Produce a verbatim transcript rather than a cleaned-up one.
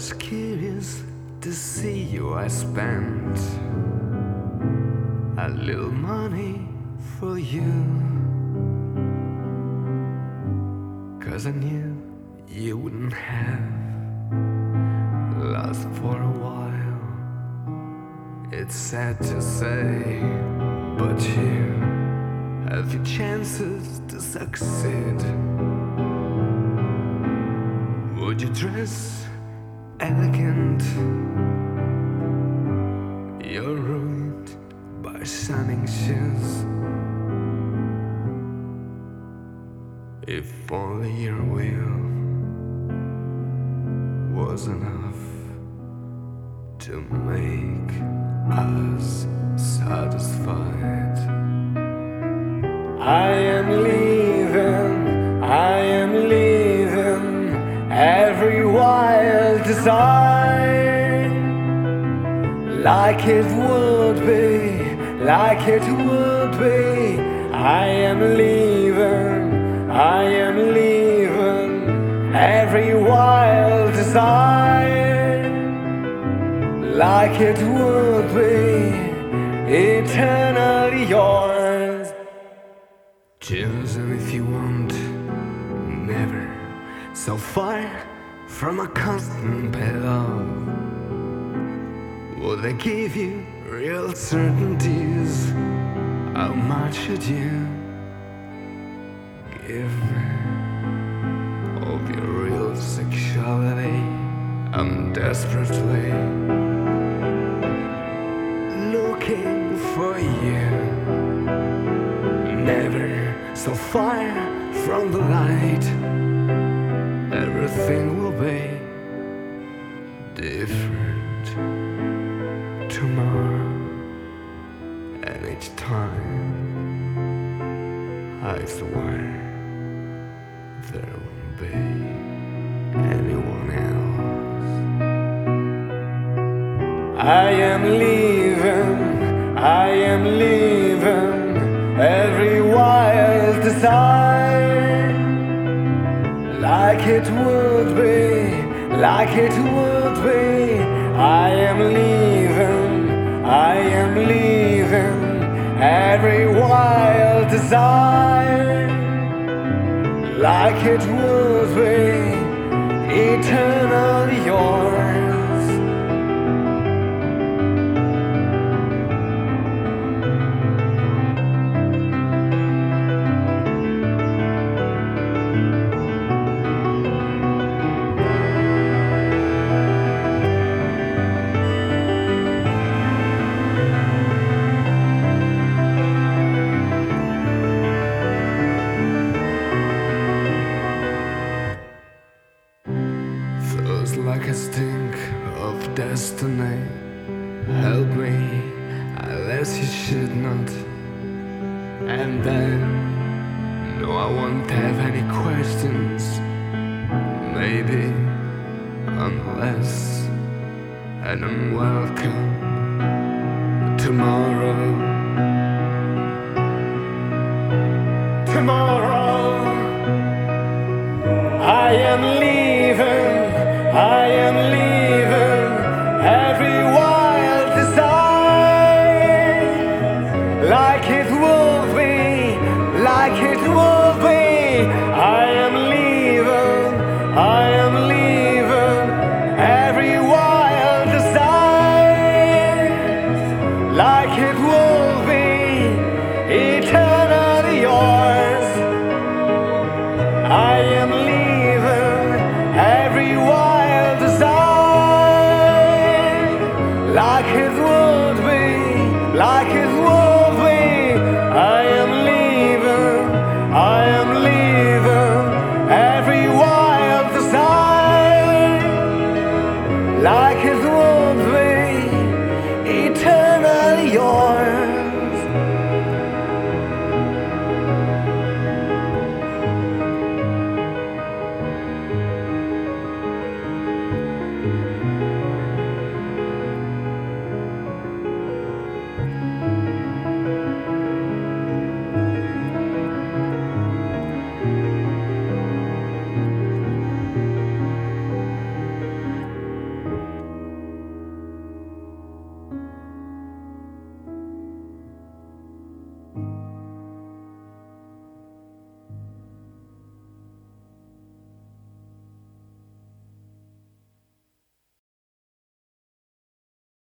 was curious to see you. I spent a little money for you, 'cause I knew you wouldn't have last for a while. It's sad to say, but you have your chances to succeed. Would you dress elegant? You're ruined by shining shoes. If only your will was enough to make us satisfied. I am leaving, I am leaving every wild design, like it would be, like it would be. I am leaving, I am leaving every wild design, like it would be eternally yours. Choose them if you want, never so far from a constant payoff. Will they give you real certainties? How much should you give me of your real sexuality? I'm desperately looking for you, never so far from the light. Everything will be different tomorrow, and each time I swear there won't be anyone else. I am leaving, I am leaving every wild desire, like it would be, like it would be. I am leaving, I am leaving every wild desire, like it would be eternally yours. Like a stink of destiny, help me unless you should not. And then, no, I won't have any questions. Maybe, unless an unwelcome tomorrow. Tomorrow, I am leaving. I am leaving every wild desire, like it will be, like it will be. I am leaving, I am leaving every wild desire, like it will be eternally yours. I am leaving every wild desire, like it would be, like it